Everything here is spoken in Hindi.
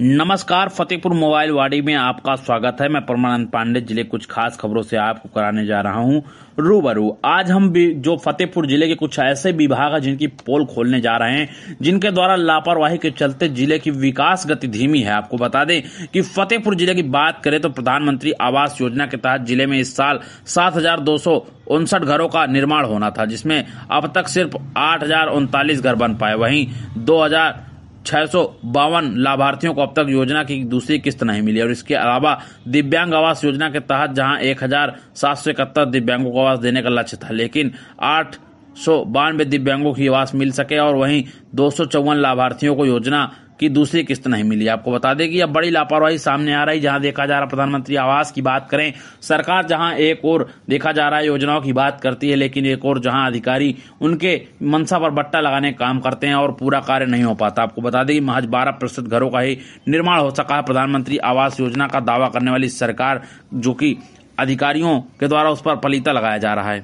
नमस्कार, फतेहपुर मोबाइल वाड़ी में आपका स्वागत है। मैं परमानंद पांडे जिले कुछ खास खबरों से आपको कराने जा रहा हूं रूबरू। आज हम भी जो फतेहपुर जिले के कुछ ऐसे विभाग हैं जिनकी पोल खोलने जा रहे हैं, जिनके द्वारा लापरवाही के चलते जिले की विकास गति धीमी है। आपको बता दें कि फतेहपुर जिले की बात करें तो प्रधानमंत्री आवास योजना के तहत जिले में इस साल 7,259 घरों का निर्माण होना था, जिसमें अब तक सिर्फ 8,039 घर बन पाए। वहीं 2,652 लाभार्थियों को अब तक योजना की दूसरी किस्त नहीं मिली। और इसके अलावा दिव्यांग आवास योजना के तहत जहां 1,771 दिव्यांगों को आवास देने का लक्ष्य था, लेकिन 892 दिव्यांगों की आवास मिल सके और वहीं 254 लाभार्थियों को योजना की दूसरी किस्त नहीं मिली। आपको बता दें कि अब बड़ी लापरवाही सामने आ रही, जहां देखा जा रहा प्रधानमंत्री आवास की बात करें, सरकार जहां एक और देखा जा रहा है योजनाओं की बात करती है, लेकिन एक और जहां अधिकारी उनके मनसा पर बट्टा लगाने का काम करते हैं और पूरा कार्य नहीं हो पाता। आपको बता दें कि महज 12% घरों का ही निर्माण हो सका है। प्रधानमंत्री आवास योजना का दावा करने वाली सरकार, जो कि अधिकारियों के द्वारा उस पर पलीता लगाया जा रहा है।